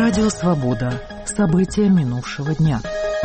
Радио «Свобода». События минувшего дня.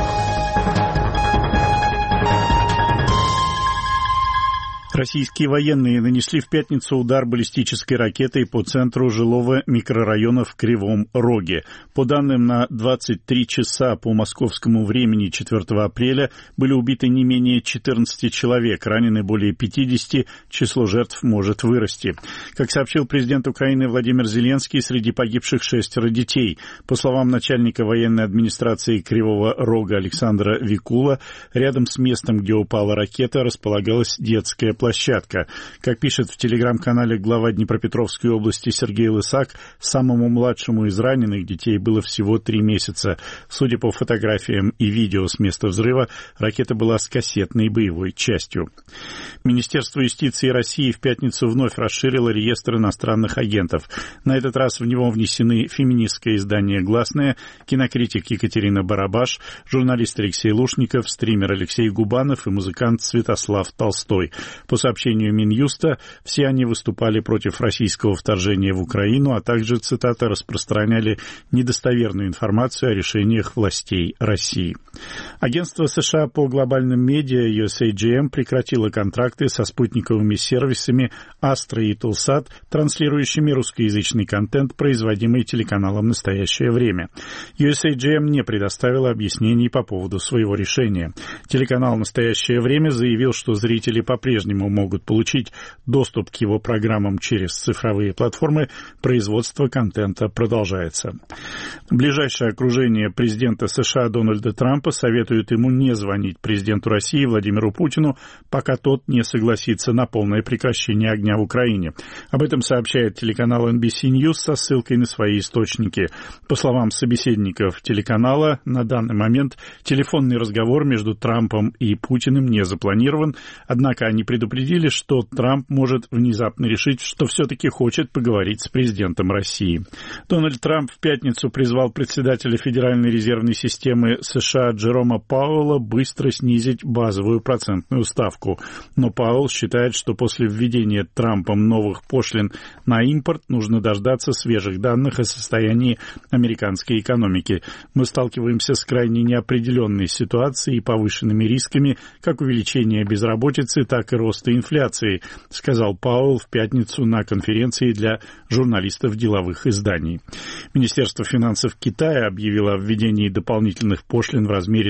Российские военные нанесли в пятницу удар баллистической ракетой по центру жилого микрорайона в Кривом Роге. По данным, на 23 часа по московскому времени 4 апреля были убиты не менее 14 человек, ранены более 50, число жертв может вырасти. Как сообщил президент Украины Владимир Зеленский, среди погибших 6 детей. По словам начальника военной администрации Кривого Рога Александра Викула, рядом с местом, где упала ракета, располагалась детская площадка. Как пишет в телеграм-канале глава Днепропетровской области Сергей Лысак, самому младшему из раненых детей было всего 3 месяца. Судя по фотографиям и видео с места взрыва, ракета была с кассетной боевой частью. Министерство юстиции России в пятницу вновь расширило реестр иностранных агентов. На этот раз в него внесены феминистское издание «Гласная», кинокритик Екатерина Барабаш, журналист Алексей Лушников, стример Алексей Губанов и музыкант Святослав Толстой. По сообщению Минюста, все они выступали против российского вторжения в Украину, а также, цитата, распространяли недостоверную информацию о решениях властей России. Агентство США по глобальным медиа USAGM прекратило контракты со спутниковыми сервисами Astra и Tulsat, транслирующими русскоязычный контент, производимый телеканалом «Настоящее время». USAGM не предоставила объяснений по поводу своего решения. Телеканал «Настоящее время» заявил, что зрители по-прежнему могут получить доступ к его программам через цифровые платформы, производство контента продолжается. Ближайшее окружение президента США Дональда Трампа советует ему не звонить президенту России Владимиру Путину, пока тот не согласится на полное прекращение огня в Украине. Об этом сообщает телеканал NBC News со ссылкой на свои источники. По словам собеседников телеканала, на данный момент телефонный разговор между Трампом и Путиным не запланирован, однако они предупредили, что Трамп может внезапно решить, что все-таки хочет поговорить с президентом России. Дональд Трамп в пятницу призвал председателя Федеральной резервной системы США Джерома Пауэлла быстро снизить базовую процентную ставку. Но Пауэлл считает, что после введения Трампом новых пошлин на импорт нужно дождаться свежих данных о состоянии американской экономики. Мы сталкиваемся с крайне неопределенной ситуацией и повышенными рисками как увеличения безработицы, так и роста инфляции, сказал Пауэлл в пятницу на конференции для журналистов деловых изданий. Министерство финансов Китая объявило о введении дополнительных пошлин в размере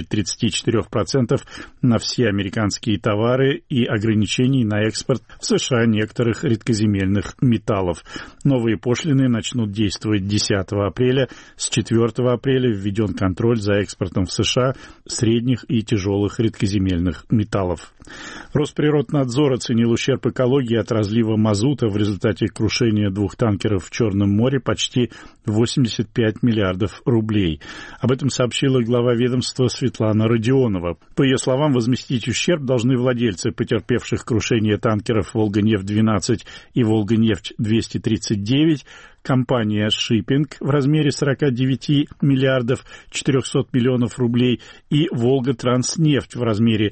34% на все американские товары и ограничений на экспорт в США некоторых редкоземельных металлов. Новые пошлины начнут действовать 10 апреля. С 4 апреля введен контроль за экспортом в США средних и тяжелых редкоземельных металлов. Росприроднадзор оценил ущерб экологии от разлива мазута в результате крушения 2 танкеров в Черном море почти 85 миллиардов рублей. Об этом сообщила глава ведомства Светлана Родионова. По ее словам, возместить ущерб должны владельцы потерпевших крушение танкеров «Волга-нефть-12» и «Волга-нефть-239», компания «Шиппинг» в размере 49 миллиардов 400 миллионов рублей и «Волга-Транснефть» в размере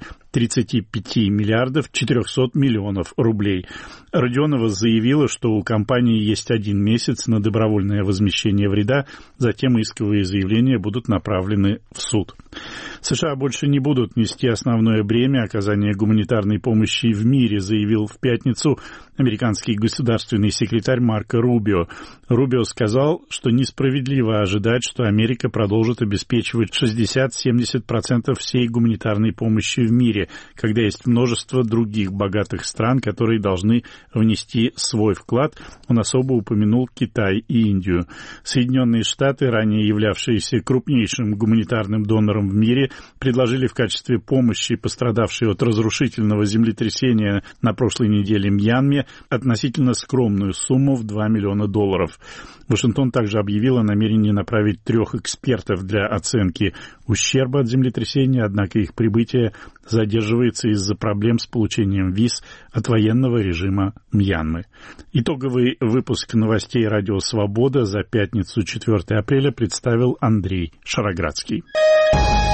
35 миллиардов 400 миллионов рублей. Родионова заявила, что у компании есть 1 месяц на добровольное возмещение вреда, затем исковые заявления будут направлены в суд. США больше не будут нести основное бремя оказания гуманитарной помощи в мире, заявил в пятницу американский государственный секретарь Марко Рубио. Рубио сказал, что несправедливо ожидать, что Америка продолжит обеспечивать 60-70% всей гуманитарной помощи в мире, когда есть множество других богатых стран, которые должны внести свой вклад. Он особо упомянул Китай и Индию. Соединенные Штаты, ранее являвшиеся крупнейшим гуманитарным донором в мире, предложили в качестве помощи пострадавшей от разрушительного землетрясения на прошлой неделе Мьянме относительно скромную сумму в $2 миллиона. Вашингтон также объявил о намерении направить 3 экспертов для оценки ущерба от землетрясения, однако их прибытие задерживается из-за проблем с получением виз от военного режима Мьянмы. Итоговый выпуск новостей «Радио Свобода» за пятницу 4 апреля представил Андрей Шароградский.